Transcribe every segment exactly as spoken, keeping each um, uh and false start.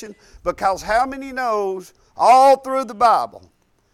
manifestation? Because how many knows all through the Bible,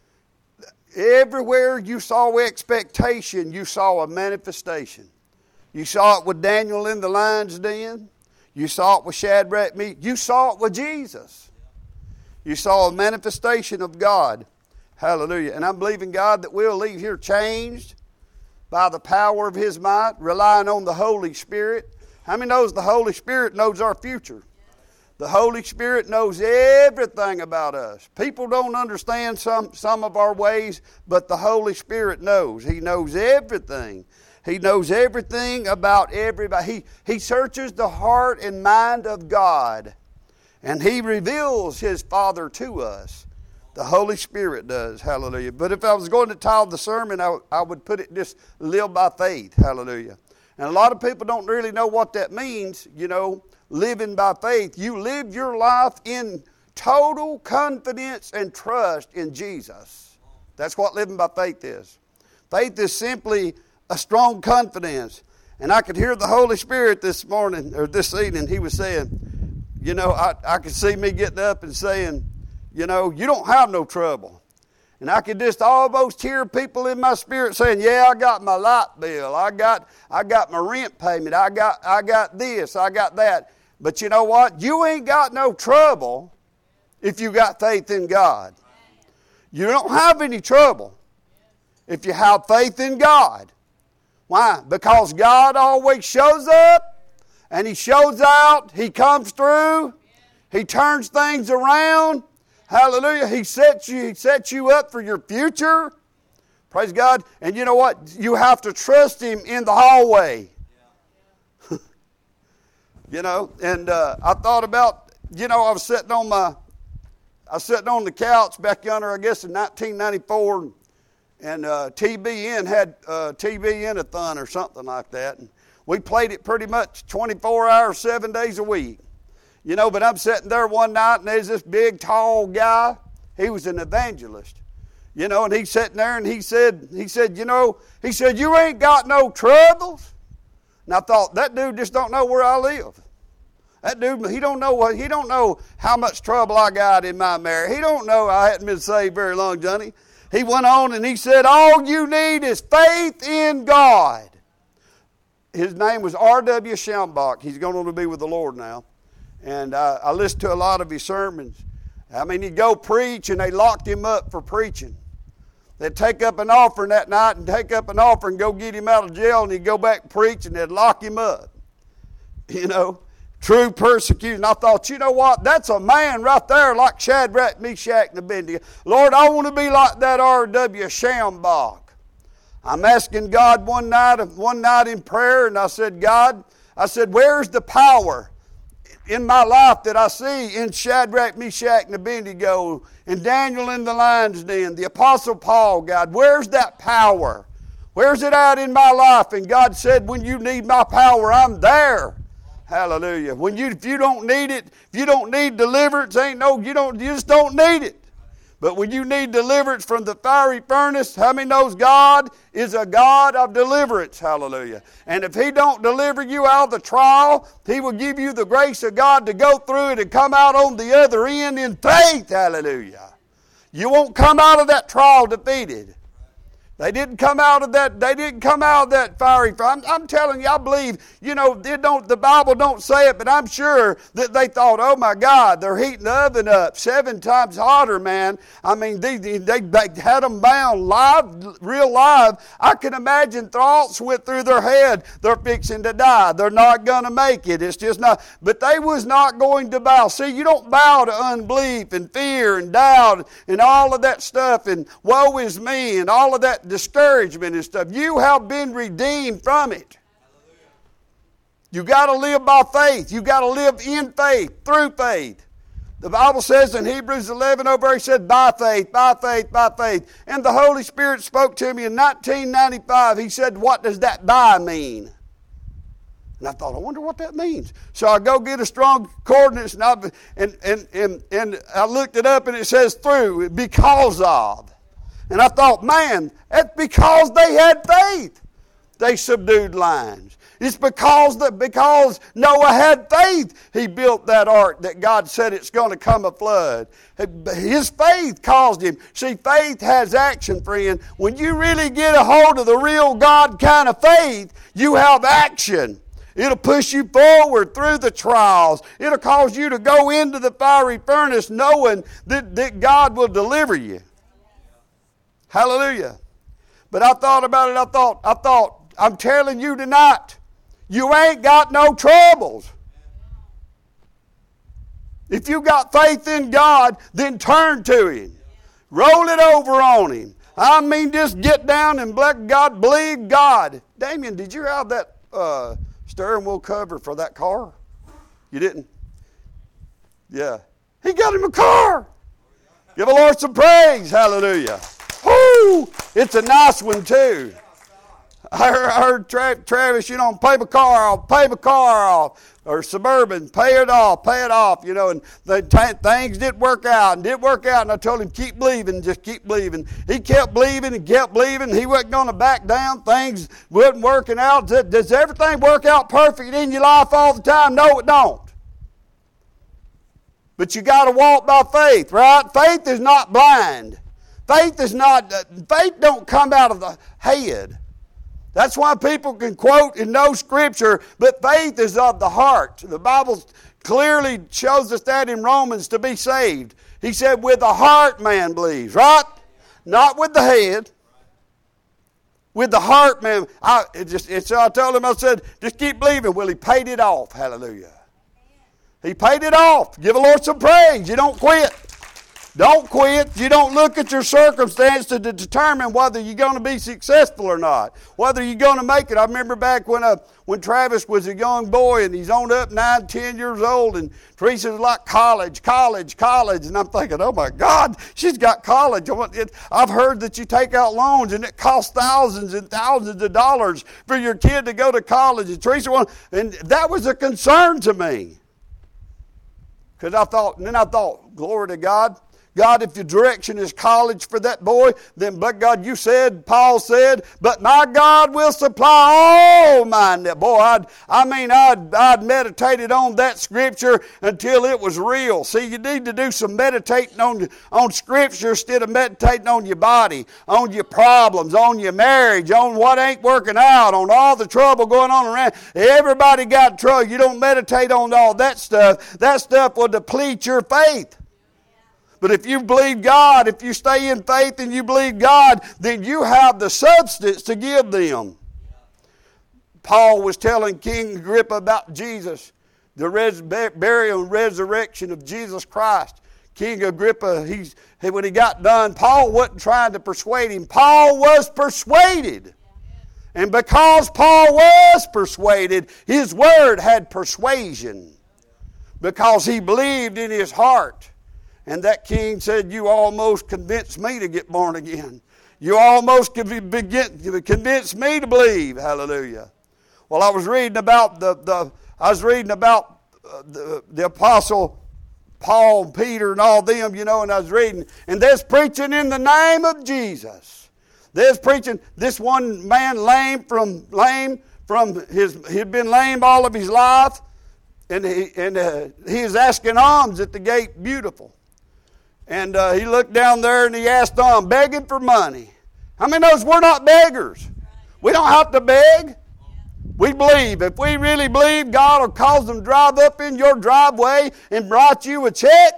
everywhere you saw expectation, you saw a manifestation. You saw it with Daniel in the lion's den. You saw it with Shadrach, Meshach. You saw it with Jesus. You saw a manifestation of God. Hallelujah. And I'm believing God that we'll leave here changed by the power of His might, relying on the Holy Spirit. How many knows the Holy Spirit knows our future? The Holy Spirit knows everything about us. People don't understand some, some of our ways, but the Holy Spirit knows. He knows everything. He knows everything about everybody. He, he searches the heart and mind of God. And He reveals His Father to us. The Holy Spirit does. Hallelujah. But if I was going to title the sermon, I, I would put it just live by faith. Hallelujah. And a lot of people don't really know what that means, you know, living by faith. You live your life in total confidence and trust in Jesus. That's what living by faith is. Faith is simply a strong confidence. And I could hear the Holy Spirit this morning, or this evening, He was saying, you know, I, I could see me getting up and saying, you know, you don't have no trouble. And I could just almost hear people in my spirit saying, yeah, I got my light bill. I got I got my rent payment. I got I got this. I got that. But you know what? You ain't got no trouble if you got faith in God. You don't have any trouble if you have faith in God. Why? Because God always shows up and He shows out. He comes through. He turns things around. Hallelujah. He sets you, he sets you up for your future. Praise God. And you know what? You have to trust Him in the hallway. Yeah. You know, and uh, I thought about, you know, I was sitting on my, I was sitting on the couch back yonder, I guess in nineteen ninety-four, and uh, T B N had uh, T B N-a-thon or something like that. And we played it pretty much twenty-four hours, seven days a week. You know, but I'm sitting there one night and there's this big, tall guy. He was an evangelist. You know, and he's sitting there and he said, he said, you know, he said, you ain't got no troubles. And I thought, that dude just don't know where I live. That dude, he don't know what, he don't know how much trouble I got in my marriage. He don't know I hadn't been saved very long, Johnny. He went on and he said, all you need is faith in God. His name was R W Schambach. He's going on to be with the Lord now. And uh, I listened to a lot of his sermons. I mean, he'd go preach, and they locked him up for preaching. They'd take up an offering that night and take up an offering and go get him out of jail, and he'd go back and preach, and they'd lock him up. You know, true persecution. I thought, you know what? That's a man right there like Shadrach, Meshach, and Abednego. Lord, I want to be like that R W Schambach. I'm asking God one night, one night in prayer, and I said, God, I said, where's the power in my life that I see in Shadrach, Meshach, and Abednego, and Daniel in the lion's den, the Apostle Paul, God, where's that power? Where's it at in my life? And God said, when you need my power, I'm there. Hallelujah. When you, if you don't need it, if you don't need deliverance, ain't no, you don't, you just don't need it. But when you need deliverance from the fiery furnace, how many knows God is a God of deliverance? Hallelujah. And if He don't deliver you out of the trial, He will give you the grace of God to go through it and come out on the other end in faith. Hallelujah. You won't come out of that trial defeated. They didn't come out of that, they didn't come out of that fiery fire. I'm, I'm telling you, I believe, you know, it don't, the Bible don't say it, but I'm sure that they thought, oh my God, they're heating the oven up seven times hotter, man. I mean, they, they, they had them bound live, real live. I can imagine thoughts went through their head. They're fixing to die. They're not going to make it. It's just not, but they was not going to bow. See, you don't bow to unbelief and fear and doubt and all of that stuff and woe is me and all of that discouragement and stuff. You have been redeemed from it. You got to live by faith. You got to live in faith, through faith. The Bible says in Hebrews eleven over, he said, by faith, by faith, by faith. And the Holy Spirit spoke to me in nineteen ninety-five. He said, what does that by mean? And I thought, I wonder what that means. So I go get a strong coordinates and I, and, and, and, and I looked it up and it says through, because of. And I thought, man, that's because they had faith. They subdued lions. It's because that because Noah had faith, he built that ark that God said it's going to come a flood. His faith caused him. See, faith has action, friend. When you really get a hold of the real God kind of faith, you have action. It'll push you forward through the trials. It'll cause you to go into the fiery furnace knowing that, that God will deliver you. Hallelujah. But I thought about it. I thought, I thought, I'm telling you tonight, you ain't got no troubles. If you got faith in God, then turn to Him. Roll it over on Him. I mean, just get down and let God, believe God. Damien, did you have that uh, steering wheel cover for that car? You didn't? Yeah. He got him a car. Give the Lord some praise. Hallelujah. Whoo! It's a nice one too. I heard, I heard Tra- Travis, you know, pay my car off, pay my car off. Or Suburban, pay it off, pay it off, you know, and the t- things didn't work out, and didn't work out, and I told him, keep believing, just keep believing. He kept believing and kept believing. He wasn't going to back down. Things wasn't working out. Does everything work out perfect in your life all the time? No, it don't. But you got to walk by faith, right? Faith is not blind. Faith is not, uh, faith don't come out of the head. That's why people can quote and know Scripture, but faith is of the heart. The Bible clearly shows us that in Romans to be saved. He said, with the heart man believes, right? Not with the head. With the heart man. I, it just, it's, I told him, I said, just keep believing. Well, he paid it off. Hallelujah. He paid it off. Give the Lord some praise. You don't quit. Don't quit. You don't look at your circumstance to determine whether you're going to be successful or not, whether you're going to make it. I remember back when uh, when Travis was a young boy and he's on up nine, ten years old, and Teresa was like college, college, college, and I'm thinking, oh my God, she's got college. I've heard that you take out loans and it costs thousands and thousands of dollars for your kid to go to college. And Teresa wanted, and that was a concern to me, because I thought, and then I thought, glory to God. God, if your direction is college for that boy, then, but God, you said, Paul said, but my God will supply all mine. Boy, I'd, I mean, I'd, I'd meditated on that Scripture until it was real. See, you need to do some meditating on, on Scripture instead of meditating on your body, on your problems, on your marriage, on what ain't working out, on all the trouble going on around. Everybody got trouble. You don't meditate on all that stuff. That stuff will deplete your faith. But if you believe God, if you stay in faith and you believe God, then you have the substance to give them. Paul was telling King Agrippa about Jesus, the res- burial and resurrection of Jesus Christ. King Agrippa, he's, when he got done, Paul wasn't trying to persuade him. Paul was persuaded. And because Paul was persuaded, his word had persuasion. Because he believed in his heart. And that king said, you almost convinced me to get born again. You almost convinced me to believe. Hallelujah. Well, I was reading about the, the I was reading about uh, the, the apostle Paul and Peter and all them, you know, and I was reading. And there's preaching in the name of Jesus. There's preaching. This one man lame from lame from his he'd been lame all of his life. And he and uh, he was asking alms at the gate, beautiful. And uh, he looked down there and he asked them, begging for money. How many knows we're not beggars? We don't have to beg. We believe. If we really believe, God will cause them to drive up in your driveway and write you a check.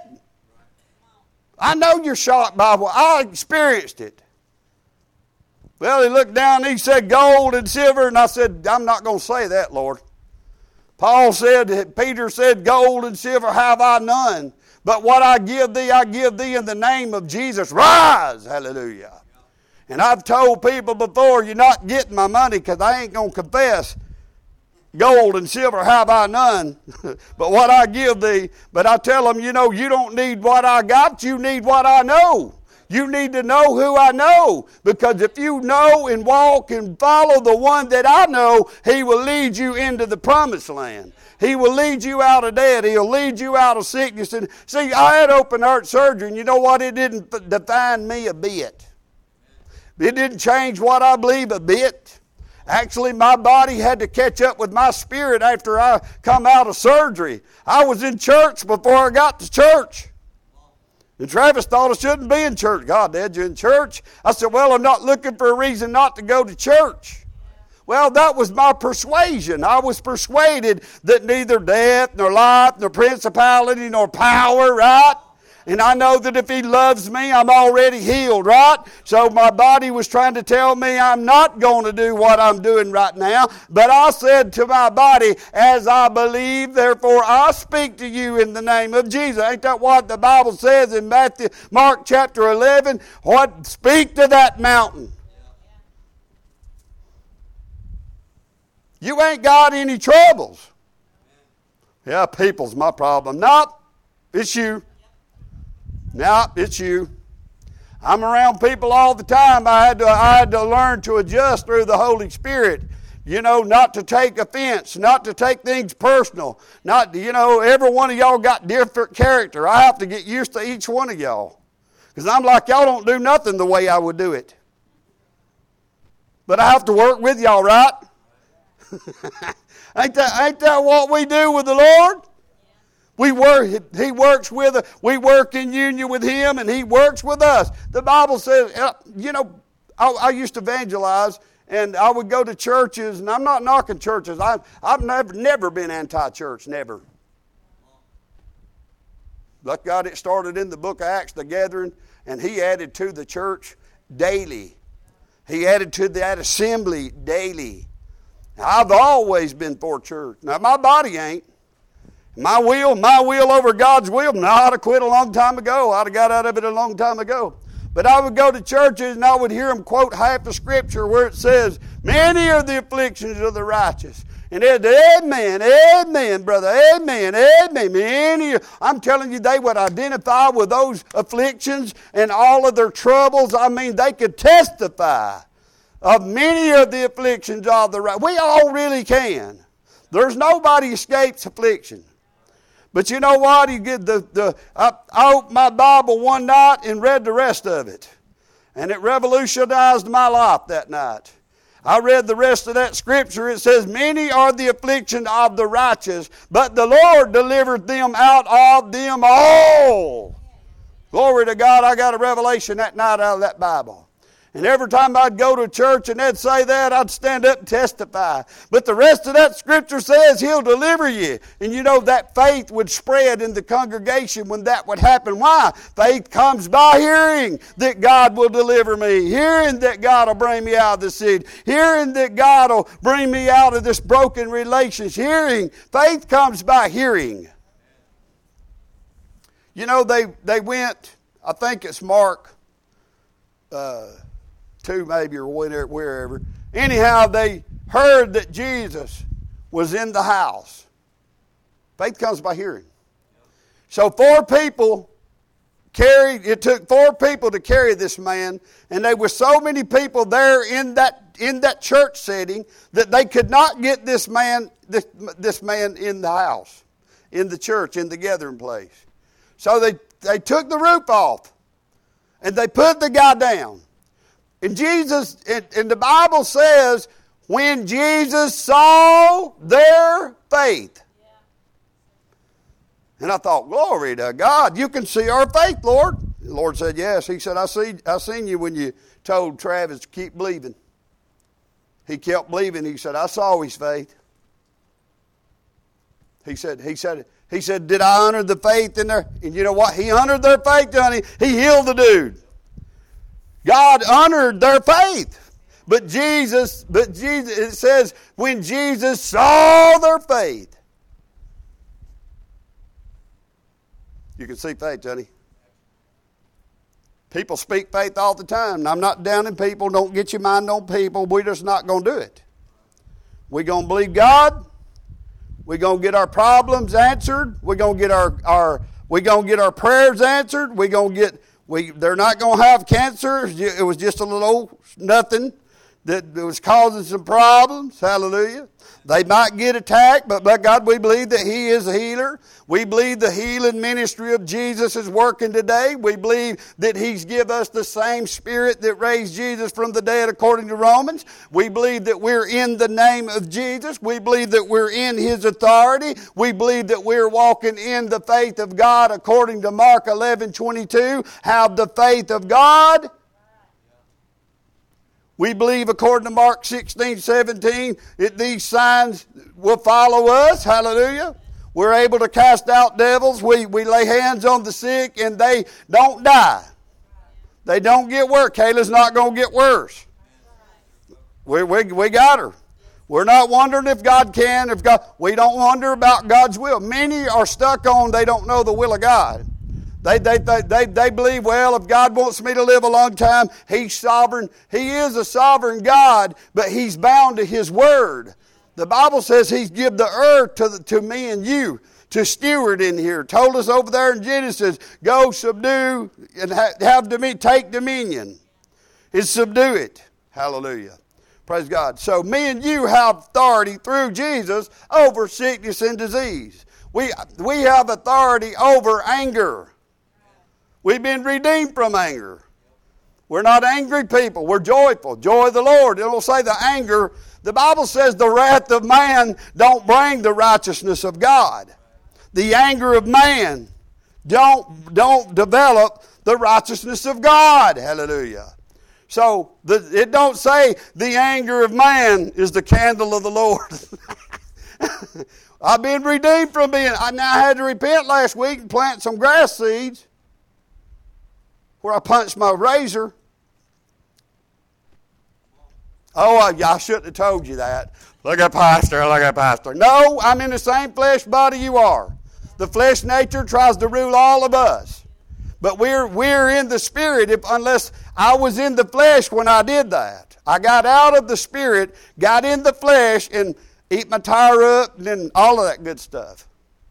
I know you're shocked by what I experienced it. Well, he looked down and he said gold and silver, and I said, I'm not going to say that, Lord. Paul said, Peter said, gold and silver have I none. But what I give thee, I give thee in the name of Jesus. Rise! Hallelujah. And I've told people before, you're not getting my money because I ain't going to confess. Gold and silver have I none. But what I give thee, but I tell them, you know, you don't need what I got. You need what I know. You need to know who I know. Because if you know and walk and follow the one that I know, he will lead you into the promised land. He will lead you out of debt. He'll lead you out of sickness. And see, I had open heart surgery, and you know what? It didn't define me a bit. It didn't change what I believe a bit. Actually, my body had to catch up with my spirit after I come out of surgery. I was in church before I got to church. And Travis thought I shouldn't be in church. God, Dad, you in church? I said, well, I'm not looking for a reason not to go to church. Well, that was my persuasion. I was persuaded that neither death, nor life, nor principality, nor power, right? And I know that if He loves me, I'm already healed, right? So my body was trying to tell me I'm not going to do what I'm doing right now. But I said to my body, as I believe, therefore I speak to you in the name of Jesus. Ain't that what the Bible says in Matthew, Mark chapter eleven? What? Speak to that mountain. You ain't got any troubles. Yeah, people's my problem. Nope, it's you. No, it's you. I'm around people all the time. I had to I had to learn to adjust through the Holy Spirit. You know, not to take offense, not to take things personal. Not, you know, every one of y'all got different character. I have to get used to each one of y'all. Because I'm like, y'all don't do nothing the way I would do it. But I have to work with y'all, right? ain't that ain't that what we do with the Lord? We work, He works with us. We work in union with Him, and He works with us. The Bible says, you know, I, I used to evangelize, and I would go to churches, and I'm not knocking churches. I, I've never, never been anti-church, never. Luck God, it started in the book of Acts, the gathering, and He added to the church daily. He added to that assembly daily. I've always been for church. Now, my body ain't. My will, my will over God's will. No, I'd have quit a long time ago. I'd have got out of it a long time ago. But I would go to churches and I would hear them quote half the scripture where it says, many are the afflictions of the righteous. And they'd, amen, amen, brother, amen, amen. Many, I'm telling you, they would identify with those afflictions and all of their troubles. I mean, they could testify of many of the afflictions of the righteous. We all really can. There's nobody escapes affliction. But you know what? He did the, the, I, I opened my Bible one night and read the rest of it. And it revolutionized my life that night. I read the rest of that scripture. It says, many are the afflictions of the righteous, but the Lord delivered them out of them all. Glory to God. I got a revelation that night out of that Bible. And every time I'd go to church and they'd say that, I'd stand up and testify. But the rest of that scripture says He'll deliver you. And you know, that faith would spread in the congregation when that would happen. Why? Faith comes by hearing that God will deliver me. Hearing that God will bring me out of the city. Hearing that God will bring me out of this broken relationship. Hearing. Faith comes by hearing. You know, they, they went, I think it's Mark uh, two maybe or wherever, wherever. Anyhow, they heard that Jesus was in the house. Faith comes by hearing. So four people carried, it took four people to carry this man, and there were so many people there in that in that church setting that they could not get this man this, this man in the house, in the church, in the gathering place. So they, they took the roof off and they put the guy down. And Jesus, and, and the Bible says, when Jesus saw their faith. Yeah. And I thought, glory to God, you can see our faith, Lord. The Lord said, yes. He said, I see, I seen you when you told Travis to keep believing. He kept believing. He said, I saw his faith. He said, he said, he said, did I honor the faith in there? And you know what? He honored their faith, honey. He healed the dude. God honored their faith. But Jesus, but Jesus, it says, when Jesus saw their faith. You can see faith, Johnny. People speak faith all the time. I'm not downing people. Don't get your mind on people. We're just not going to do it. We're going to believe God. We're going to get our problems answered. We're going to get our, our we're going to get our prayers answered. We're going to get We, they're not going to have cancer. It was just a little nothing. that was causing some problems. Hallelujah. They might get attacked, but by God, we believe that He is a healer. We believe the healing ministry of Jesus is working today. We believe that He's given us the same Spirit that raised Jesus from the dead according to Romans. We believe that we're in the name of Jesus. We believe that we're in His authority. We believe that we're walking in the faith of God according to Mark eleven twenty-two. Have the faith of God. We believe, according to Mark sixteen seventeen, that these signs will follow us. Hallelujah. We're able to cast out devils. We, we lay hands on the sick and they don't die. They don't get worse. Kayla's not going to get worse. We, we, we got her. We're not wondering if God can. If God, we don't wonder about God's will. Many are stuck on they don't know the will of God. They, they, they, they, they believe, well, if God wants me to live a long time, He's sovereign. He is a sovereign God, but He's bound to His word. The Bible says He's given the earth to, the, to me and you to steward in here. Told us over there in Genesis, go subdue and ha- have dominion, take dominion. Is subdue it. Hallelujah. Praise God. So me and you have authority through Jesus over sickness and disease. We, we have authority over anger. We've been redeemed from anger. We're not angry people. We're joyful. Joy of the Lord. It will say the anger. The Bible says the wrath of man don't bring the righteousness of God. The anger of man don't, don't develop the righteousness of God. Hallelujah. So the, it don't say the anger of man is the candle of the Lord. I've been redeemed from being. I now had to repent last week and plant some grass seeds where I punched my razor. Oh, I, I shouldn't have told you that. Look at Pastor, look at Pastor. No, I'm in the same flesh body you are. The flesh nature tries to rule all of us. But we're we're in the Spirit if, unless I was in the flesh when I did that. I got out of the Spirit, got in the flesh, and eat my tire up and then all of that good stuff.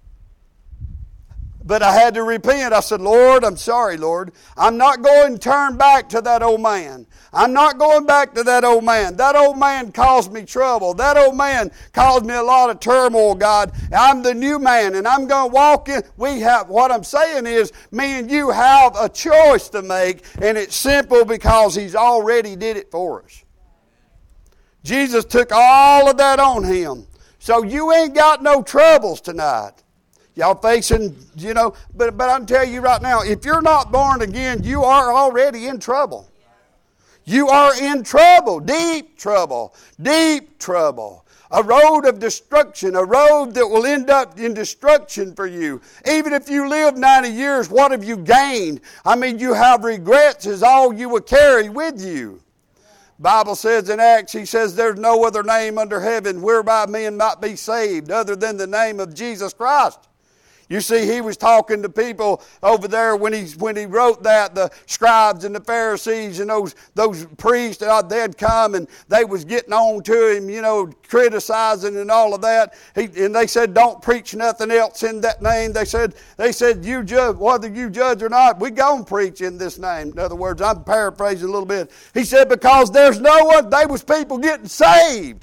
But I had to repent. I said, Lord, I'm sorry, Lord. I'm not going to turn back to that old man. I'm not going back to that old man. That old man caused me trouble. That old man caused me a lot of turmoil, God. I'm the new man, and I'm going to walk in. We have, what I'm saying is, me and you have a choice to make, and it's simple because He's already did it for us. Jesus took all of that on Him. So you ain't got no troubles tonight. Y'all facing, you know, but, but I can tell you right now, if you're not born again, you are already in trouble. You are in trouble, deep trouble, deep trouble. A road of destruction, a road that will end up in destruction for you. Even if you live ninety years, what have you gained? I mean, you have regrets is all you will carry with you. Bible says in Acts, He says, there's no other name under heaven whereby men might be saved other than the name of Jesus Christ. You see, He was talking to people over there when he when he wrote that, the scribes and the Pharisees and those those priests, they had come and they was getting on to Him, you know, criticizing and all of that. He, and they said, don't preach nothing else in that name. They said, they said, you judge, whether you judge or not, we go and preach in this name. In other words, I'm paraphrasing a little bit. He said, because there's no one, they was people getting saved.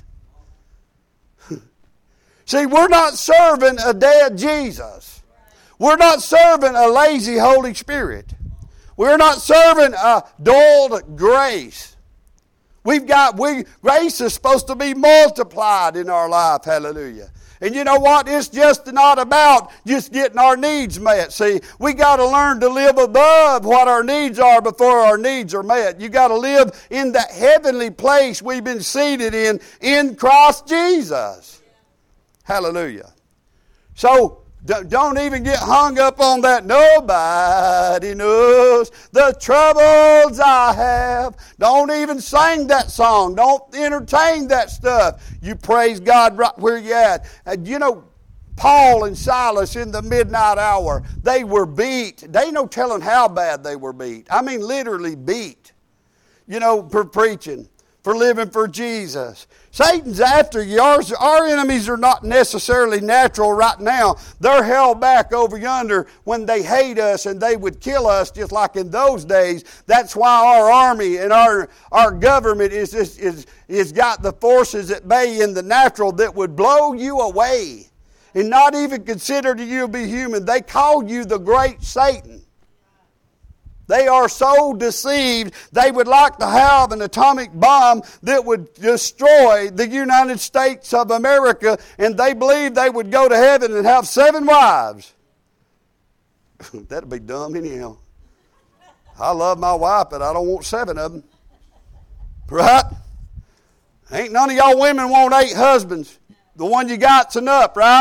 See, we're not serving a dead Jesus. We're not serving a lazy Holy Spirit. We're not serving a dulled grace. We've got, we, grace is supposed to be multiplied in our life. Hallelujah. And you know what? It's just not about just getting our needs met. See, we got to learn to live above what our needs are before our needs are met. You got to live in that heavenly place we've been seated in, in Christ Jesus. Hallelujah. So, don't even get hung up on that. Nobody knows the troubles I have. Don't even sing that song. Don't entertain that stuff. You praise God right where you're at. And you know, Paul and Silas in the midnight hour, they were beat. They ain't no telling how bad they were beat. I mean, literally beat. You know, for preaching. for living for Jesus. Satan's after you. Our, our enemies are not necessarily natural right now. They're held back over yonder when they hate us and they would kill us just like in those days. That's why our army and our, our government is, is, is, is got the forces at bay in the natural that would blow you away and not even consider you to be human. They call you the great Satan. They are so deceived, they would like to have an atomic bomb that would destroy the United States of America, and they believe they would go to heaven and have seven wives. That'd be dumb anyhow. I love my wife, but I don't want seven of them. Right? Ain't none of y'all women want eight husbands. The one you got's enough, right?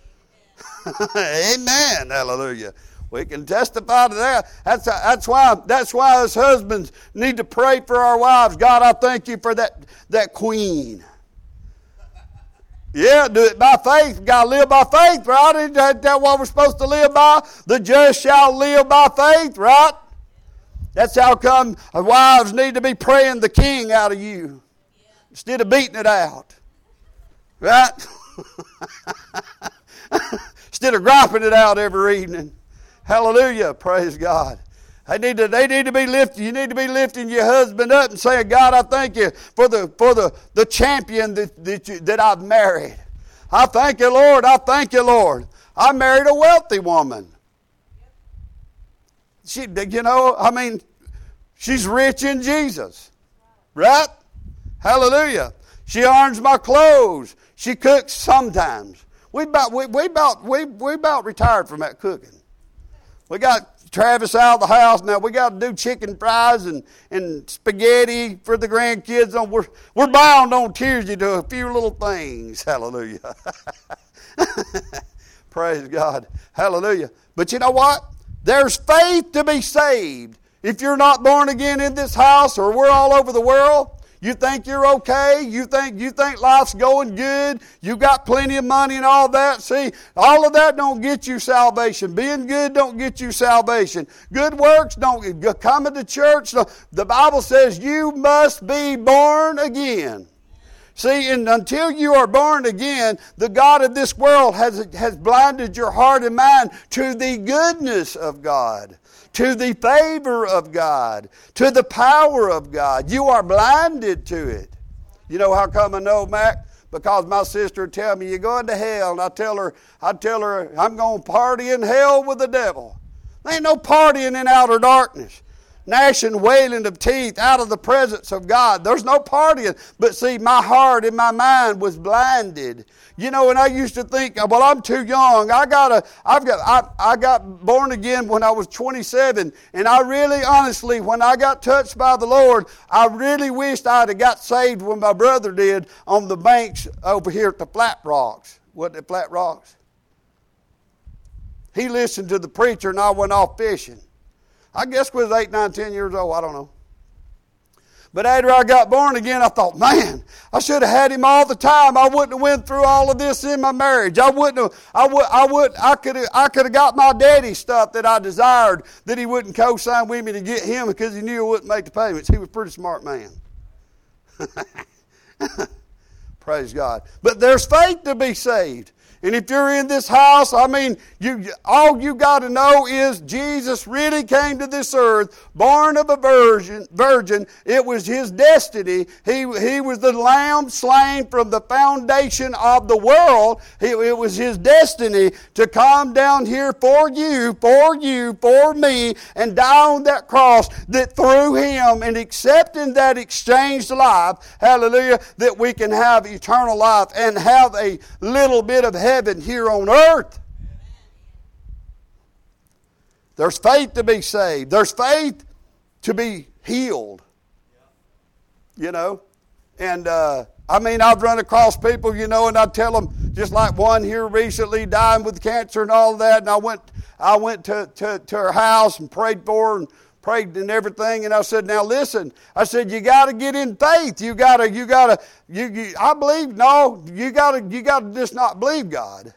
Amen. Hallelujah. We can testify to that. That's, that's why that's why us husbands need to pray for our wives. God, I thank you for that, that queen. Yeah, do it by faith. Got to live by faith, right? Isn't that, that what we're supposed to live by? The just shall live by faith, right? That's how come wives need to be praying the king out of you instead of beating it out. Right? Instead of griping it out every evening. Hallelujah. Praise God. They need to, they need to be lifting. You need to be lifting your husband up and saying, God, I thank you for the for the, the champion that, that, you, that I've married. I thank you, Lord. I thank you, Lord. I married a wealthy woman. She, you know, I mean, she's rich in Jesus. Right? Hallelujah. She irons my clothes. She cooks sometimes. We about we, we about we we about retired from that cooking. We got Travis out of the house now. We got to do chicken fries and, and spaghetti for the grandkids. We're we're bound on Tuesday to a few little things. Hallelujah. Praise God. Hallelujah. But you know what? There's faith to be saved. If you're not born again in this house or we're all over the world, you think you're okay? You think you think life's going good? You got plenty of money and all that? See, all of that don't get you salvation. Being good don't get you salvation. Good works don't. Coming to church, the Bible says you must be born again. See, and until you are born again, the God of this world has, has blinded your heart and mind to the goodness of God, to the favor of God, to the power of God. You are blinded to it. You know how come I know, Mac? Because my sister would tell me, you're going to hell. And I tell her, I tell her, I'm going to party in hell with the devil. There ain't no partying in outer darkness. Gnashing, wailing of teeth out of the presence of God. There's no partying. But see, my heart and my mind was blinded. You know, and I used to think, well, I'm too young. I gotta, I've got, I, I got born again when I was twenty-seven. And I really, honestly, when I got touched by the Lord, I really wished I'd have got saved when my brother did on the banks over here at the Flat Rocks. What, the Flat Rocks? He listened to the preacher and I went off fishing. I guess we was eight, nine, ten years old. I don't know. But after I got born again, I thought, man, I should have had him all the time. I wouldn't have went through all of this in my marriage. I wouldn't have, I would, I would, I could have, I could have got my daddy stuff that I desired that he wouldn't co-sign with me to get him because he knew I wouldn't make the payments. He was a pretty smart man. Praise God. But there's faith to be saved. And if you're in this house, I mean, you all you got to know is Jesus really came to this earth, born of a virgin. Virgin. It was His destiny. He, he was the Lamb slain from the foundation of the world. He, it was His destiny to come down here for you, for you, for me, and die on that cross, that through Him and accepting that exchanged life, hallelujah, that we can have eternal life and have a little bit of heaven here on earth. There's faith to be saved. There's faith to be healed. You know? And, uh, I mean, I've run across people, you know, and I tell them, just like one here recently dying with cancer and all that, and I went I went to, to, to her house and prayed for her and prayed and everything, and I said, now listen, I said, you got to get in faith. You got to, you got to, you, you, I believe, no, you got to, you got to just not believe God.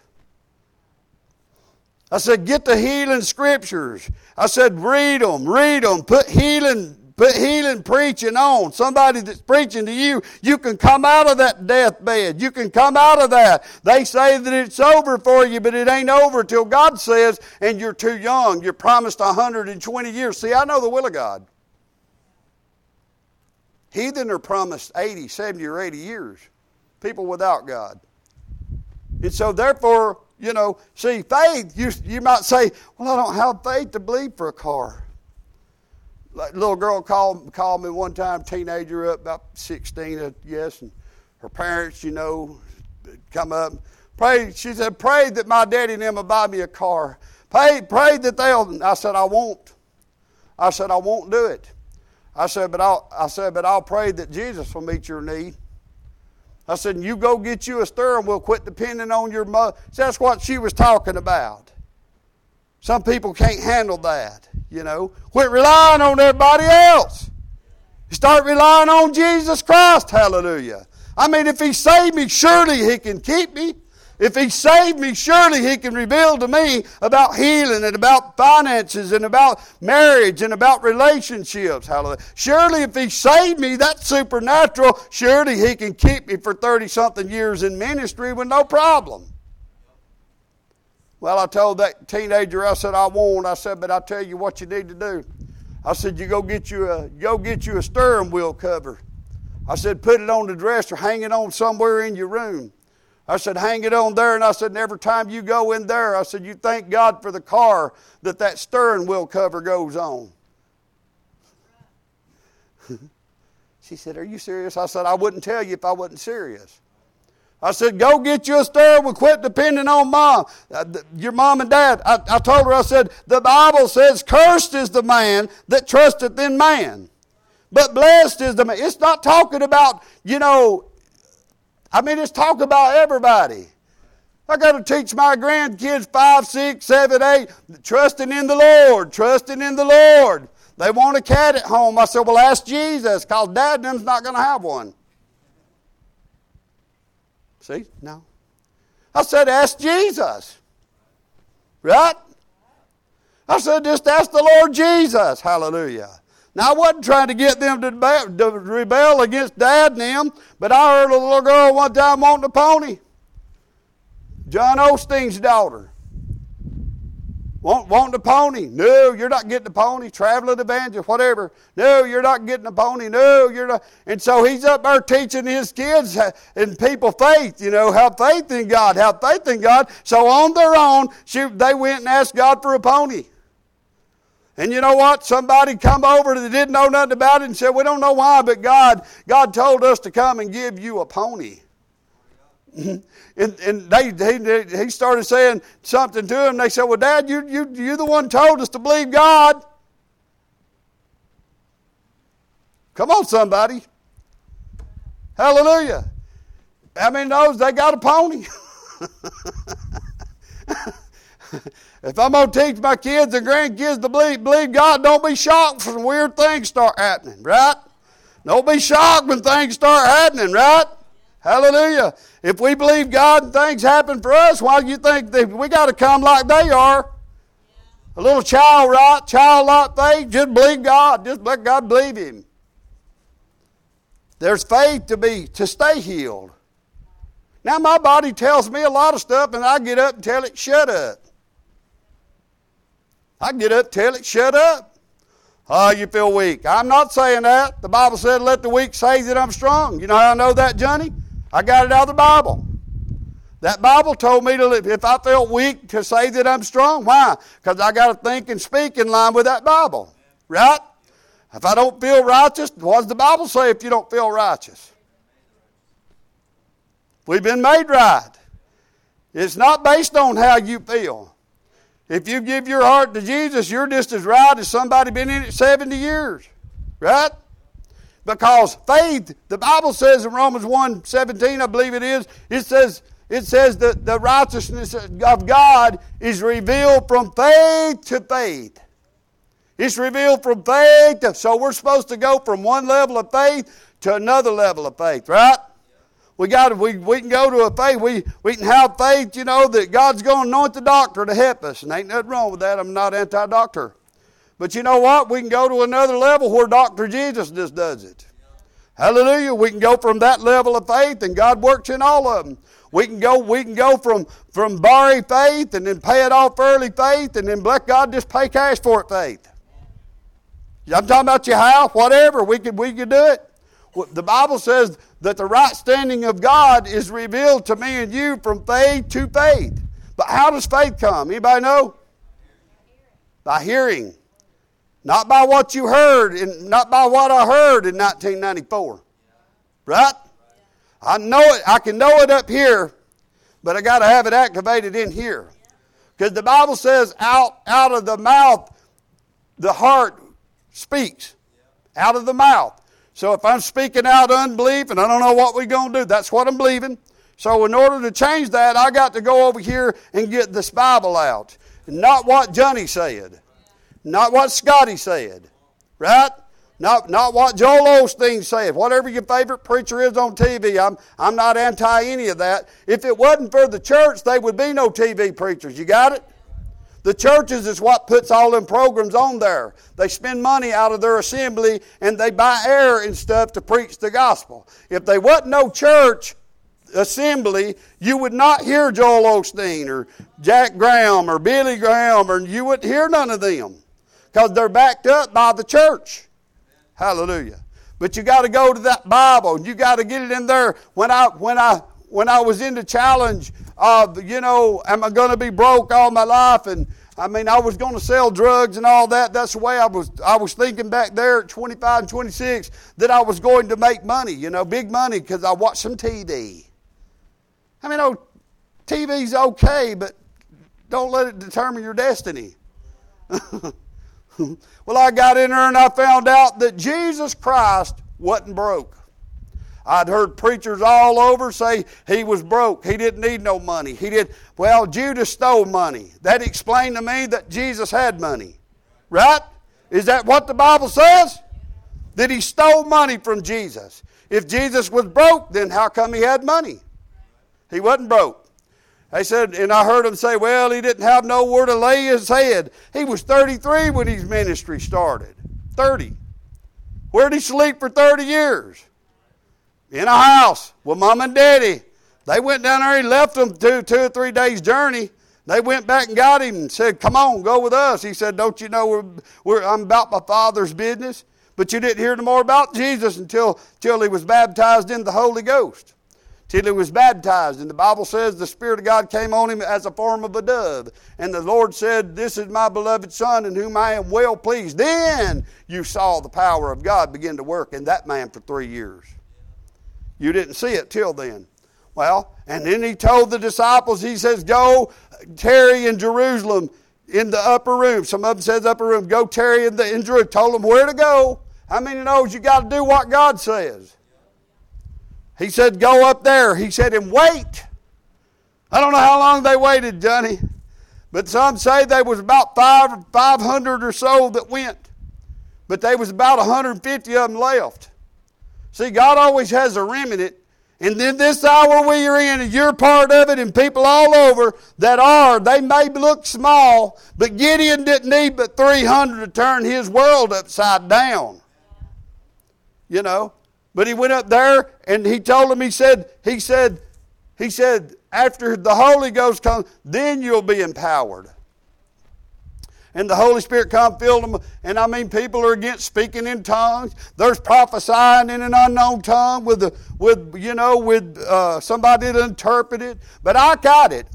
I said, get the healing scriptures. I said, read them, read them, put healing Put healing preaching on. Somebody that's preaching to you, you can come out of that deathbed. You can come out of that. They say that it's over for you, but it ain't over till God says, and you're too young. You're promised one hundred twenty years. See, I know the will of God. Heathen are promised eighty, seventy, or eighty years. People without God. And so therefore, you know, see, faith, you, you might say, well, I don't have faith to believe for a car. Like a little girl called, called me one time, teenager up about sixteen, uh, yes, and her parents, you know, come up. Pray, she said, pray that my daddy and them will buy me a car. Pray, pray that they'll, I said, I won't. I said, I won't do it. I said, but I'll, I said, but I'll pray that Jesus will meet your need. I said, you go get you a steering wheel, quit depending on your mother. See, that's what she was talking about. Some people can't handle that, you know. Quit relying on everybody else. Start relying on Jesus Christ, hallelujah. I mean, if He saved me, surely He can keep me. If He saved me, surely He can reveal to me about healing and about finances and about marriage and about relationships. Hallelujah. Surely if He saved me, that's supernatural. Surely He can keep me for thirty-something years in ministry with no problem. Well, I told that teenager, I said, I won't. I said, but I tell you what you need to do. I said, you go get you a, go get you a steering wheel cover. I said, put it on the dresser, hang it on somewhere in your room. I said, hang it on there, and I said, and every time you go in there, I said, you thank God for the car that that steering wheel cover goes on. She said, are you serious? I said, I wouldn't tell you if I wasn't serious. I said, go get you a steering wheel, quit depending on mom, uh, your mom and dad. I, I told her, I said, the Bible says, cursed is the man that trusteth in man, but blessed is the man. It's not talking about, you know, I mean, it's talking about everybody. I got to teach my grandkids five, six, seven, eight, trusting in the Lord, trusting in the Lord. They want a cat at home. I said, well, ask Jesus, because Dad and them's not going to have one. See? No. I said, ask Jesus. Right? I said, just ask the Lord Jesus. Hallelujah. Now, I wasn't trying to get them to rebel against Dad and them, but I heard a little girl one time wanting a pony. John Osteen's daughter. Want, wanting a pony. No, you're not getting a pony. Traveling evangelist, whatever. No, you're not getting a pony. No, you're not. And so he's up there teaching his kids and people faith, you know, have faith in God, have faith in God. So on their own, she, they went and asked God for a pony. And you know what? Somebody come over that didn't know nothing about it and said, we don't know why, but God, God told us to come and give you a pony. and and they, he, he started saying something to him. They said, well, Dad, you, you, you're the one who told us to believe God. Come on, somebody. Hallelujah. How many knows they got a pony? If I'm going to teach my kids and grandkids to believe, believe God, don't be shocked when weird things start happening, right? Don't be shocked when things start happening, right? Hallelujah. If we believe God and things happen for us, why do you think that we got to come like they are? A little child, right? Childlike faith, just believe God. Just let God believe Him. There's faith to be, to stay healed. Now my body tells me a lot of stuff and I get up and tell it, shut up. I get up, tell it, shut up. Oh, you feel weak. I'm not saying that. The Bible said, let the weak say that I'm strong. You know how I know that, Johnny? I got it out of the Bible. That Bible told me to live. If I felt weak, to say that I'm strong. Why? Because I got to think and speak in line with that Bible. Right? If I don't feel righteous, what does the Bible say if you don't feel righteous? We've been made right. It's not based on how you feel. If you give your heart to Jesus, you're just as right as somebody been in it seventy years. Right? Because faith, the Bible says in Romans one seventeen, I believe it is, it says, it says that the righteousness of God is revealed from faith to faith. It's revealed from faith to, so we're supposed to go from one level of faith to another level of faith, right? We got we we can go to a faith. We we can have faith, you know, that God's going to anoint the doctor to help us. And ain't nothing wrong with that. I'm not anti-doctor. But you know what? We can go to another level where Doctor Jesus just does it. Hallelujah. We can go from that level of faith, and God works in all of them. We can go, we can go from, from borrow faith and then pay it off early faith, and then let God just pay cash for it faith. I'm talking about your house, whatever. We could, we could do it. The Bible says that the right standing of God is revealed to me and you from faith to faith. But how does faith come? Anybody know? By hearing. Not by what you heard, and not by what I heard in nineteen ninety-four. Right? I know it. I can know it up here, but I got to have it activated in here. Because the Bible says out, out of the mouth, the heart speaks. Out of the mouth. So if I'm speaking out unbelief and I don't know what we're going to do, that's what I'm believing. So in order to change that, I got to go over here and get this Bible out. Not what Johnny said. Not what Scotty said. Right? Not, not what Joel Osteen said. Whatever your favorite preacher is on T V, I'm, I'm not anti any of that. If it wasn't for the church, there would be no T V preachers. You got it? The churches is what puts all them programs on there. They spend money out of their assembly and they buy air and stuff to preach the gospel. If there wasn't no church assembly, you would not hear Joel Osteen or Jack Graham or Billy Graham, or you wouldn't hear none of them because they're backed up by the church. Hallelujah. But you got to go to that Bible and you got to get it in there. When I when I when I was in the challenge of, you know, am I going to be broke all my life? And I mean, I was going to sell drugs and all that. That's the way I was I was thinking back there at twenty-five and twenty-six that I was going to make money, you know, big money, because I watched some T V. I mean, oh, T V's okay, but don't let it determine your destiny. Well, I got in there and I found out that Jesus Christ wasn't broke. I'd heard preachers all over say he was broke. He didn't need no money. He did. Well, Judas stole money. That explained to me that Jesus had money. Right? Is that what the Bible says? That he stole money from Jesus. If Jesus was broke, then how come he had money? He wasn't broke. They said, and I heard them say, well, he didn't have nowhere to lay his head. He was thirty-three when his ministry started. thirty. Where'd he sleep for thirty years? In a house with mom and daddy. They went down there, he left them two, two or three days journey. They went back and got him and said, come on, go with us. He said, don't you know we're, we're, I'm about my Father's business? But you didn't hear no more about Jesus until, until he was baptized in the Holy Ghost. Till he was baptized. And the Bible says the Spirit of God came on him as a form of a dove. And the Lord said, this is my beloved Son in whom I am well pleased. Then you saw the power of God begin to work in that man for three years. You didn't see it till then. Well, and then he told the disciples, he says, go tarry in Jerusalem in the upper room. Some of them says upper room. Go tarry in, the, in Jerusalem. Told them where to go. How many knows you got to do what God says? He said, go up there. He said, and wait. I don't know how long they waited, Johnny. But some say there was about five, five hundred or so that went. But there was about one hundred fifty of them left. See, God always has a remnant. And then this hour we are in, and you're part of it, and people all over that are, they may look small, but Gideon didn't need but three hundred to turn his world upside down. You know. But he went up there and he told them, he said, he said, he said, after the Holy Ghost comes, then you'll be empowered. And the Holy Spirit come, filled them. And I mean, people are against speaking in tongues. There's prophesying in an unknown tongue with, the, with you know, with uh, somebody to interpret it. But I got it.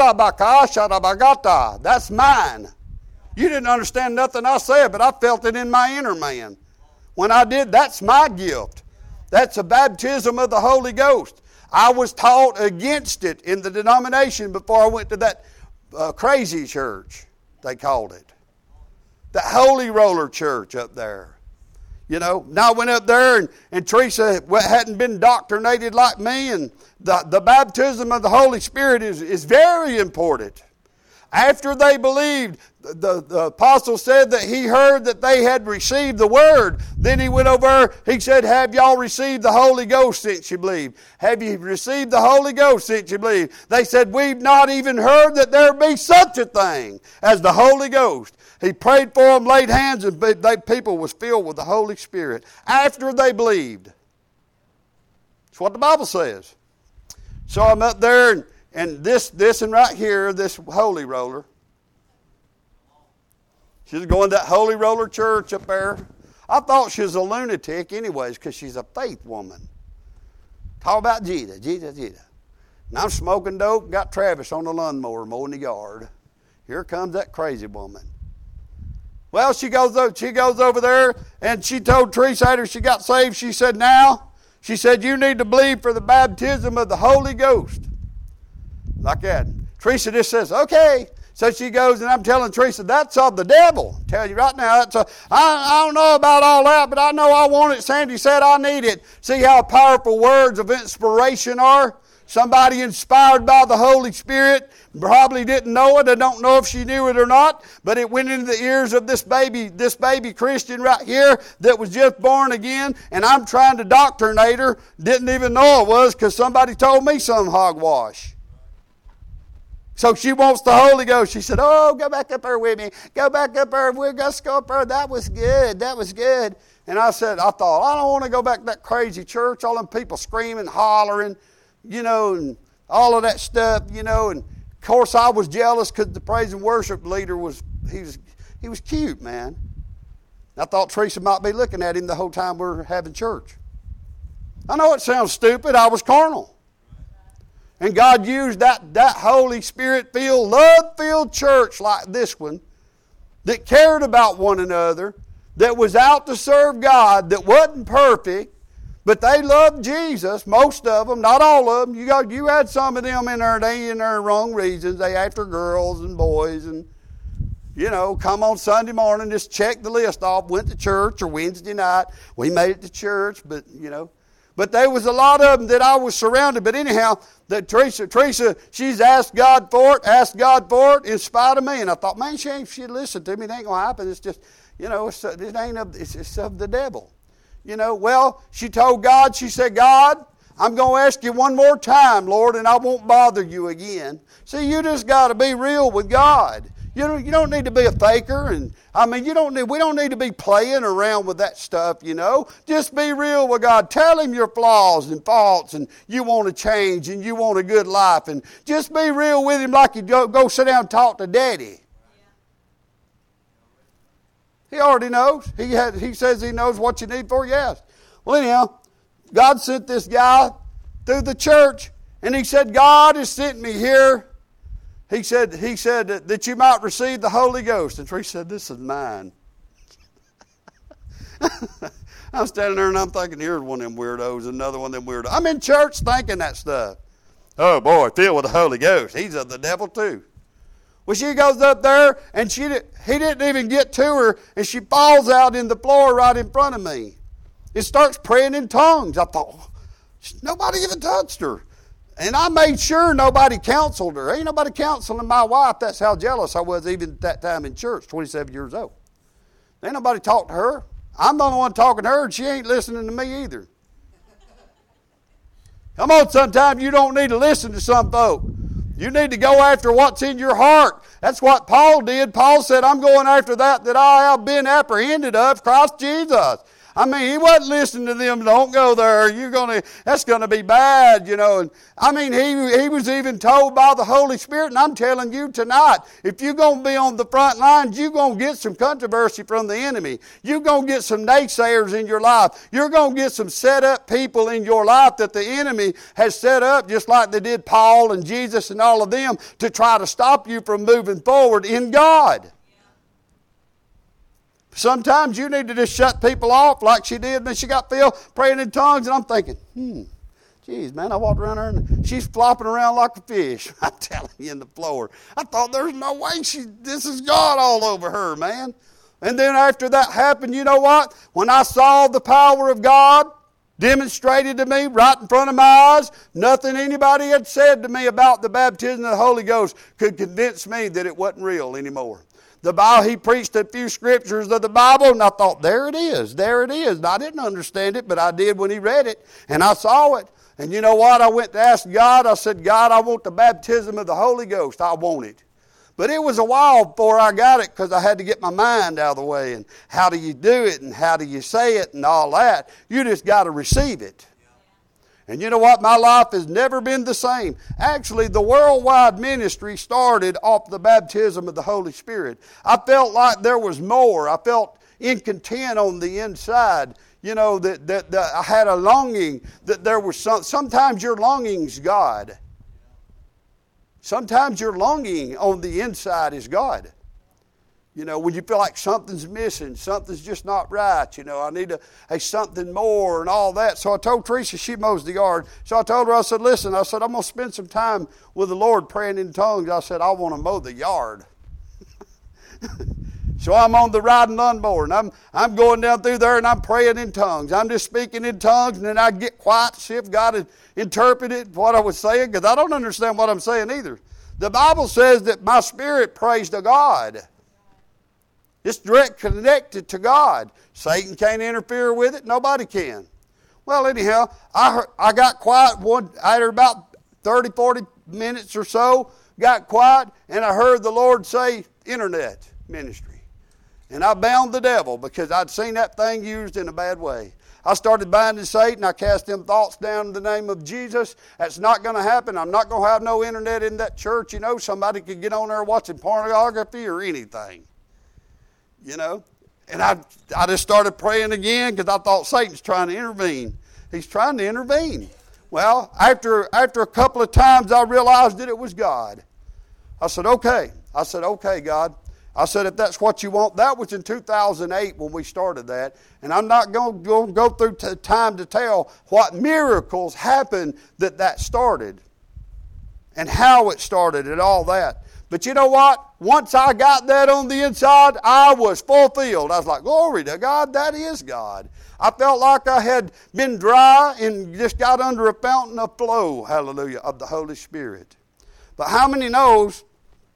That's mine. You didn't understand nothing I said, but I felt it in my inner man. When I did, that's my gift. That's a baptism of the Holy Ghost. I was taught against it in the denomination before I went to that uh, crazy church, they called it. The Holy Roller Church up there. You know, now I went up there and, and Teresa hadn't been indoctrinated like me, and the, the baptism of the Holy Spirit is, is very important. After they believed, the, the apostle said that he heard that they had received the word. Then he went over, he said, have y'all received the Holy Ghost since you believe? Have you received the Holy Ghost since you believe? They said, we've not even heard that there be such a thing as the Holy Ghost. He prayed for them, laid hands, and they, people was filled with the Holy Spirit after they believed. That's what the Bible says. So I'm up there, and, and this, this and right here, this holy roller. She's going to that holy roller church up there. I thought she was a lunatic anyways because she's a faith woman. Talk about Jesus, Jesus, Jesus. And I'm smoking dope, got Travis on the lawnmower mowing the yard. Here comes that crazy woman. Well, she goes, she goes over there, and she told Teresa after she got saved, she said, now, she said, you need to believe for the baptism of the Holy Ghost. Like that. Teresa just says, okay. So she goes, and I'm telling Teresa, that's of the devil. I tell you right now, that's a, I, I don't know about all that, but I know I want it. Sandy said I need it. See how powerful words of inspiration are? Somebody inspired by the Holy Spirit probably didn't know it. I don't know if she knew it or not, but it went into the ears of this baby, this baby Christian right here that was just born again, and I'm trying to doctrinate her. Didn't even know it was because somebody told me some hogwash. So she wants the Holy Ghost. She said, oh, go back up there with me. Go back up there. We're going to go up there. That was good. That was good. And I said, I thought, I don't want to go back to that crazy church. All them people screaming, hollering, you know, and all of that stuff, you know. And, of course, I was jealous because the praise and worship leader was, he was, he was cute, man. I thought Teresa might be looking at him the whole time we were having church. I know it sounds stupid. I was carnal. And God used that, that Holy Spirit-filled, love-filled church like this one that cared about one another, that was out to serve God, that wasn't perfect, but they loved Jesus, most of them, not all of them. You got, you had some of them in there, they in there wrong reasons. They after girls and boys and, you know, come on Sunday morning, just check the list off, went to church, or Wednesday night. We made it to church, but, you know. But there was a lot of them that I was surrounded. But anyhow, that Teresa, Teresa, she's asked God for it, asked God for it in spite of me. And I thought, man, she ain't, she'd listen to me. It ain't going to happen. It's just, you know, it's, it ain't of, it's, it's of the devil. You know, well, she told God, she said, God, I'm going to ask you one more time, Lord, and I won't bother you again. See, you just got to be real with God. You don't, you don't need to be a faker, and I mean, you don't need. We don't need to be playing around with that stuff, you know. Just be real with God. Tell Him your flaws and faults, and you want to change, and you want a good life, and just be real with Him like you go, go sit down and talk to Daddy. He already knows. He had, He says He knows what you need for. Yes. Well, anyhow, God sent this guy through the church, and he said, God has sent me here. He said, he said that, that you might receive the Holy Ghost. And Teresa said, this is mine. I'm standing there and I'm thinking, here's one of them weirdos, another one of them weirdos. I'm in church thinking that stuff. Oh boy, filled with the Holy Ghost. He's of the devil too. Well, she goes up there and she did, he didn't even get to her, and she falls out in the floor right in front of me. It starts praying in tongues. I thought, nobody even touched her. And I made sure nobody counseled her. Ain't nobody counseling my wife. That's how jealous I was even at that time in church, twenty-seven years old. Ain't nobody talked to her. I'm the only one talking to her, and she ain't listening to me either. Come on, sometimes you don't need to listen to some folk. You need to go after what's in your heart. That's what Paul did. Paul said, I'm going after that that I have been apprehended of, Christ Jesus. I mean, he wasn't listening to them. Don't go there. You're gonna. That's gonna be bad, you know. And I mean, he he was even told by the Holy Spirit. And I'm telling you tonight, if you're gonna be on the front lines, you're gonna get some controversy from the enemy. You're gonna get some naysayers in your life. You're gonna get some set up people in your life that the enemy has set up, just like they did Paul and Jesus and all of them, to try to stop you from moving forward in God. Sometimes you need to just shut people off like she did when she got filled praying in tongues. And I'm thinking, hmm, geez, man, I walked around her and she's flopping around like a fish. I'm telling you, in the floor. I thought there's no way she, this is God all over her, man. And then after that happened, you know what? When I saw the power of God demonstrated to me right in front of my eyes, nothing anybody had said to me about the baptism of the Holy Ghost could convince me that it wasn't real anymore. The Bible, he preached a few scriptures of the Bible, and I thought, there it is, there it is. And I didn't understand it, but I did when he read it, and I saw it. And you know what? I went to ask God. I said, God, I want the baptism of the Holy Ghost. I want it. But it was a while before I got it because I had to get my mind out of the way. And how do you do it and how do you say it and all that. You just got to receive it. And you know what? My life has never been the same. Actually, the worldwide ministry started off the baptism of the Holy Spirit. I felt like there was more. I felt incontent on the inside. You know, that, that, that I had a longing that there was some. Sometimes your longing's God. Sometimes your longing on the inside is God. You know, when you feel like something's missing, something's just not right, you know, I need a, a something more and all that. So I told Teresa, she mows the yard. So I told her, I said, listen, I said, I'm going to spend some time with the Lord praying in tongues. I said, I want to mow the yard. So I'm on the riding lawnmower, and I'm I'm going down through there, and I'm praying in tongues. I'm just speaking in tongues, and then I get quiet to see if God had interpreted what I was saying, because I don't understand what I'm saying either. The Bible says that my spirit prays to God. It's direct connected to God. Satan can't interfere with it. Nobody can. Well, anyhow, I heard, I got quiet one after about thirty, forty minutes or so, got quiet, and I heard the Lord say, internet ministry. And I bound the devil because I'd seen that thing used in a bad way. I started binding Satan. I cast them thoughts down in the name of Jesus. That's not going to happen. I'm not going to have no internet in that church. You know, somebody could get on there watching pornography or anything. You know. And I, I just started praying again because I thought Satan's trying to intervene. He's trying to intervene. Well, after, after a couple of times, I realized that it was God. I said, okay. I said, okay, God. I said, if that's what you want. That was in two thousand eight when we started that. And I'm not going to go through t- time to tell what miracles happened that that started. And how it started and all that. But you know what? Once I got that on the inside, I was fulfilled. I was like, glory to God, that is God. I felt like I had been dry and just got under a fountain of flow, hallelujah, of the Holy Spirit. But how many knows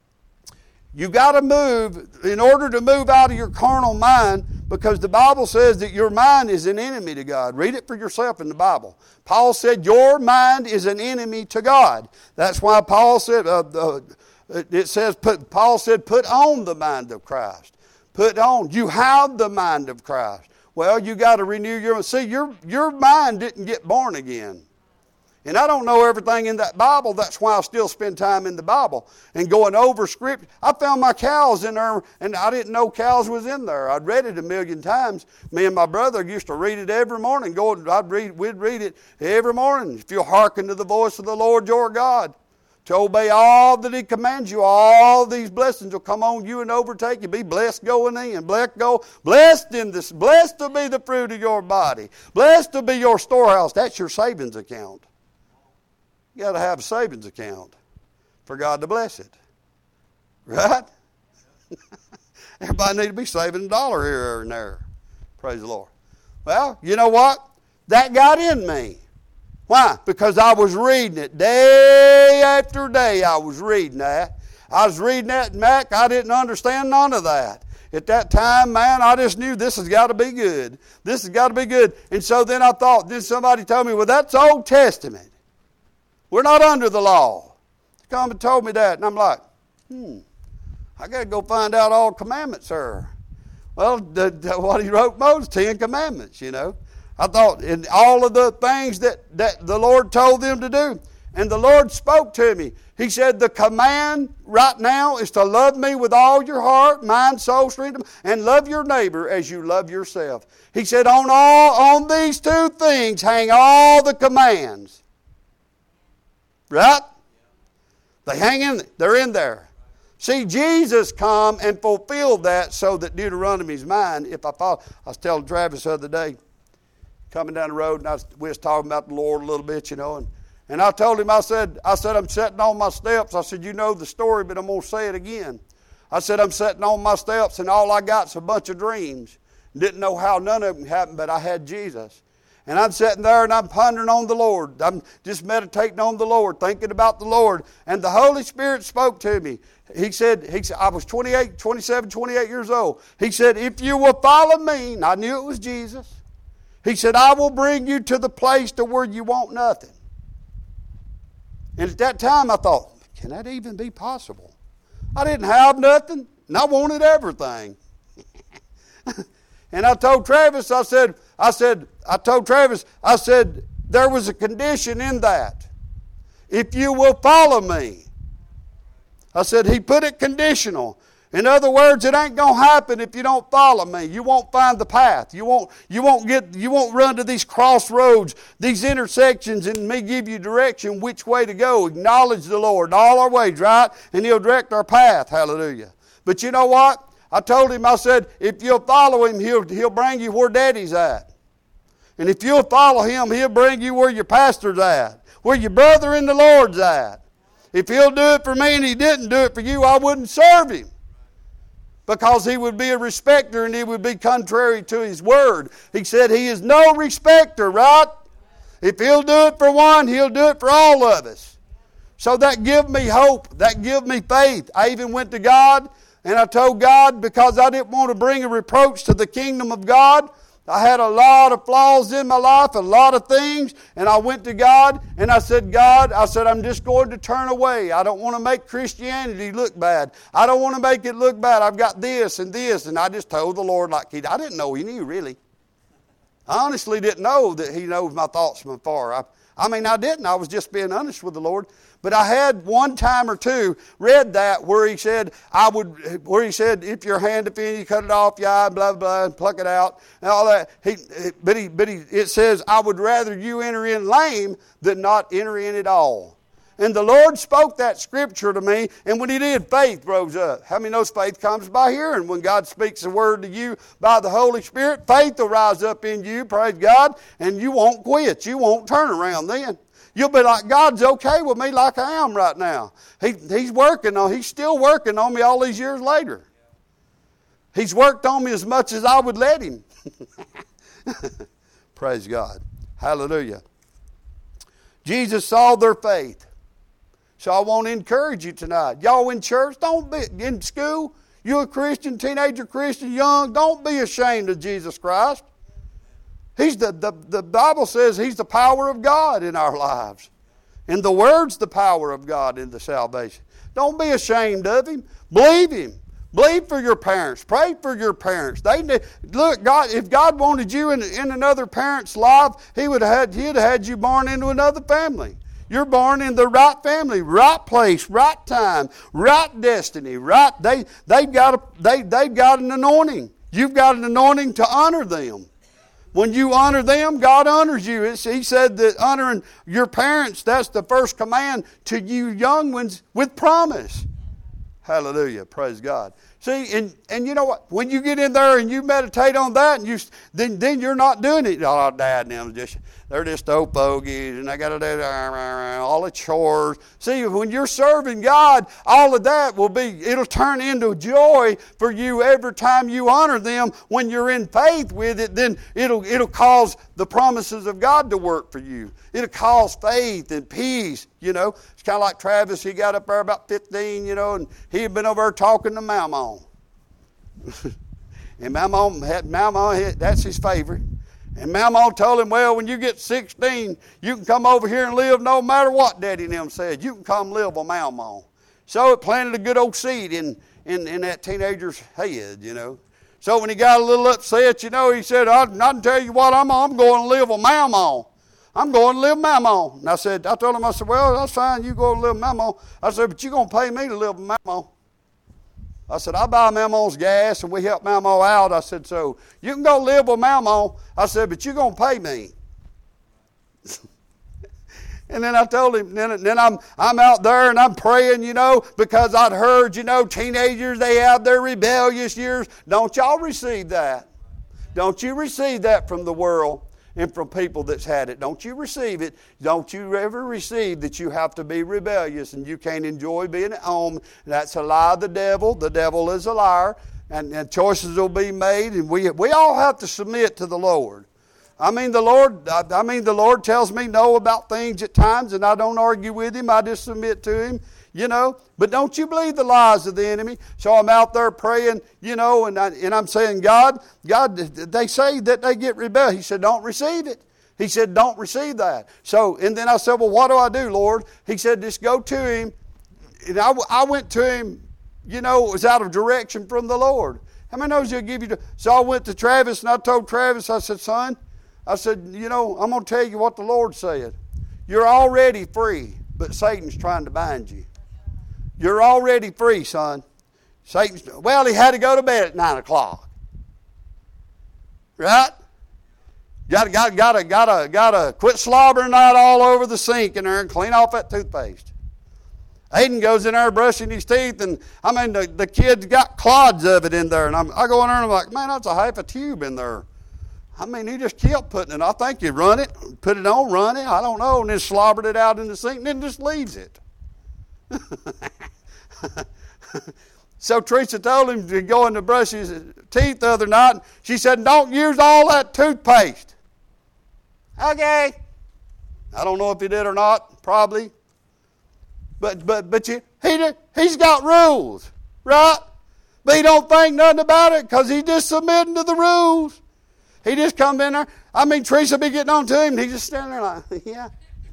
you got to move in order to move out of your carnal mind, because the Bible says that your mind is an enemy to God. Read it for yourself in the Bible. Paul said your mind is an enemy to God. That's why Paul said, uh, uh, it says, put, Paul said, put on the mind of Christ. Put on. You have the mind of Christ. Well, you got to renew your, see, your, your mind didn't get born again. And I don't know everything in that Bible. That's why I still spend time in the Bible and going over script. I found my cows in there, and I didn't know cows was in there. I'd read it a million times. Me and my brother used to read it every morning. Go, I'd read, we'd read it every morning. If you'll hearken to the voice of the Lord your God, to obey all that He commands you, all these blessings will come on you and overtake you. Be blessed going in, blessed go, blessed in this, blessed to be the fruit of your body, blessed to be your storehouse. That's your savings account. You got to have a savings account for God to bless it. Right? Everybody need to be saving a dollar here and there. Praise the Lord. Well, you know what? That got in me. Why? Because I was reading it. Day after day I was reading that. I was reading that, Mac. I didn't understand none of that. At that time, man, I just knew this has got to be good. This has got to be good. And so then I thought, then somebody told me, well, that's Old Testament. We're not under the law. They come and told me that, and I'm like, hmm, I got to go find out all commandments are. Well, the, the, what he wrote Moses, Ten Commandments, you know. I thought, in all of the things that, that the Lord told them to do, and the Lord spoke to me. He said, the command right now is to love me with all your heart, mind, soul, strength, and love your neighbor as you love yourself. He said, on all on these two things hang all the commands. Right? They hang in, they're in there. See, Jesus come and fulfilled that so that Deuteronomy's mine. If I follow, I was telling Travis the other day, coming down the road, and I was, we was talking about the Lord a little bit, you know, and, and I told him, I said, I said, I'm sitting on my steps. I said, you know the story, but I'm going to say it again. I said, I'm sitting on my steps, and all I got's a bunch of dreams. Didn't know how none of them happened, but I had Jesus. And I'm sitting there and I'm pondering on the Lord. I'm just meditating on the Lord, thinking about the Lord. And the Holy Spirit spoke to me. He said, he said, I was twenty-eight, twenty-seven, twenty-eight years old. He said, if you will follow me, and I knew it was Jesus. He said, I will bring you to the place to where you want nothing. And at that time I thought, can that even be possible? I didn't have nothing, and I wanted everything. And I told Travis, I said, I said, I told Travis, I said, there was a condition in that. If you will follow me. I said, he put it conditional. In other words, it ain't going to happen if you don't follow me. You won't find the path. You won't, you won't get, you won't run to these crossroads, these intersections, and me give you direction which way to go. Acknowledge the Lord in all our ways, right? And He'll direct our path. Hallelujah. But you know what? I told him, I said, if you'll follow him, he'll, he'll bring you where Daddy's at. And if you'll follow him, he'll bring you where your pastor's at, where your brother in the Lord's at. If he'll do it for me and he didn't do it for you, I wouldn't serve him. Because he would be a respecter and he would be contrary to his word. He said he is no respecter, right? If he'll do it for one, he'll do it for all of us. So that give me hope. That give me faith. I even went to God and I told God, because I didn't want to bring a reproach to the kingdom of God. I had a lot of flaws in my life, a lot of things, and I went to God and I said, God, I said, I'm just going to turn away. I don't want to make Christianity look bad. I don't want to make it look bad. I've got this and this, and I just told the Lord like He, I didn't know He knew really. I honestly didn't know that He knows my thoughts from afar. I, I mean, I didn't. I was just being honest with the Lord. But I had one time or two read that where he said, I would, where he said, if your hand offends you, cut it off, your eye, blah, blah, blah, and pluck it out, and all that. He, but he, but he, it says, I would rather you enter in lame than not enter in at all. And the Lord spoke that scripture to me, and when He did, faith rose up. How many knows faith comes by hearing? When God speaks a word to you by the Holy Spirit, faith will rise up in you, praise God, and you won't quit. You won't turn around then. You'll be like, God's okay with me like I am right now. He, he's working on, He's still working on me all these years later. He's worked on me as much as I would let Him. Praise God. Hallelujah. Jesus saw their faith. So I want to encourage you tonight. Y'all in church, don't be in school. You're a Christian, teenager Christian, young. Don't be ashamed of Jesus Christ. He's the, the, the Bible says He's the power of God in our lives. And the Word's the power of God in the salvation. Don't be ashamed of Him. Believe Him. Believe for your parents. Pray for your parents. They look, God. If God wanted you in, in another parent's life, He would have had, He'd have had you born into another family. You're born in the right family, right place, right time, right destiny, right. They they've got a, they they've got an anointing. You've got an anointing to honor them. When you honor them, God honors you. It's, he said that honoring your parents, that's the first command to you young ones with promise. Hallelujah. Praise God. See, and, and you know what? When you get in there and you meditate on that, and you then then you're not doing it. Oh, Dad and them just they're just old bogeys, and they got to do all the chores. See, when you're serving God, all of that will be. It'll turn into joy for you every time you honor them. When you're in faith with it, then it'll it'll cause the promises of God to work for you. It'll cause faith and peace. You know, it's kind of like Travis. He got up there about fifteen, you know, and he had been over there talking to Mama. And Mama had Mama. That's his favorite. And Mama told him, well, when you get sixteen, you can come over here and live no matter what Daddy and them said. You can come live with Mama. So it planted a good old seed in, in, in that teenager's head, you know. So when he got a little upset, you know, he said, I, I can tell you what, I'm, I'm going to live with Mama. I'm going to live with Mama. And I said, I told him, I said, well, that's fine. You go and live with Mama. I said, but you're going to pay me to live with Mama. I said, I buy Mama's gas and we help Mama out. I said, so you can go live with Mama. I said, but you're going to pay me. And then I told him, then, then I'm I'm out there and I'm praying, you know, because I'd heard, you know, teenagers, they have their rebellious years. Don't y'all receive that. Don't you receive that from the world and from people that's had it. Don't you receive it. Don't you ever receive that you have to be rebellious and you can't enjoy being at home. That's a lie of the devil. The devil is a liar. And, and choices will be made. And we we all have to submit to the Lord. I mean, the Lord, I, I mean, the Lord tells me no about things at times, and I don't argue with Him. I just submit to Him, you know. But don't you believe the lies of the enemy. So I'm out there praying, you know, and, I, and I'm saying, God, God, they say that they get rebellious. He said, don't receive it. He said, don't receive that. So, and then I said, well, what do I do, Lord? He said, just go to Him. And I, I went to Him, you know, it was out of direction from the Lord. How many knows He'll give you? To, so I went to Travis and I told Travis, I said, son, I said, you know, I'm going to tell you what the Lord said. You're already free, but Satan's trying to bind you. You're already free, son. Satan's, well, he had to go to bed at nine o'clock. Right? Gotta, gotta, gotta, gotta, gotta quit slobbering that all over the sink in there and clean off that toothpaste. Aiden goes in there brushing his teeth, and I mean, the, the kid's got clods of it in there. And I'm, I go in there and I'm like, man, that's a half a tube in there. I mean, he just kept putting it. I think you run it, put it on, run it, I don't know, and then slobbered it out in the sink and then just leaves it. So Teresa told him to go in to brush his teeth the other night. She said, don't use all that toothpaste. Okay. I don't know if he did or not, probably. But but but you, he he's got rules, right? But he don't think nothing about it because he's just submitting to the rules. He just come in there. I mean, Teresa be getting on to him, and he just standing there like, yeah.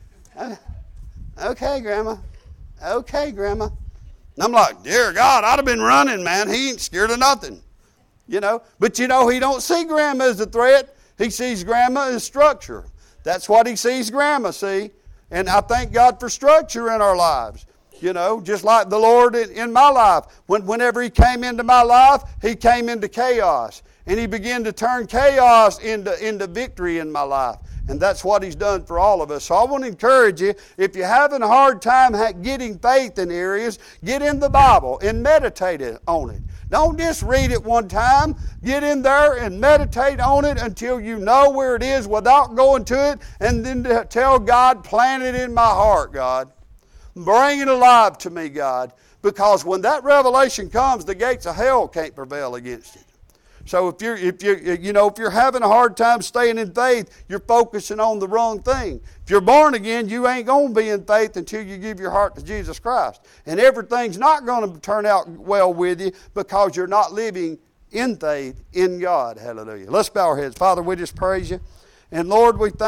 Okay, Grandma. Okay, Grandma. And I'm like, dear God, I'd have been running, man. He ain't scared of nothing, you know. But you know, he don't see Grandma as a threat. He sees Grandma as structure. That's what he sees Grandma see. And I thank God for structure in our lives. You know, just like the Lord in, in my life. When, whenever He came into my life, He came into chaos. And He began to turn chaos into, into victory in my life. And that's what He's done for all of us. So I want to encourage you, if you're having a hard time getting faith in areas, get in the Bible and meditate on it. Don't just read it one time. Get in there and meditate on it until you know where it is without going to it, and then to tell God, plant it in my heart, God. Bring it alive to me, God. Because when that revelation comes, the gates of hell can't prevail against it. So if you're, if you you know, if you're having a hard time staying in faith, you're focusing on the wrong thing. If you're born again, you ain't going to be in faith until you give your heart to Jesus Christ. And everything's not going to turn out well with you because you're not living in faith in God. Hallelujah. Let's bow our heads. Father, we just praise you. And Lord, we thank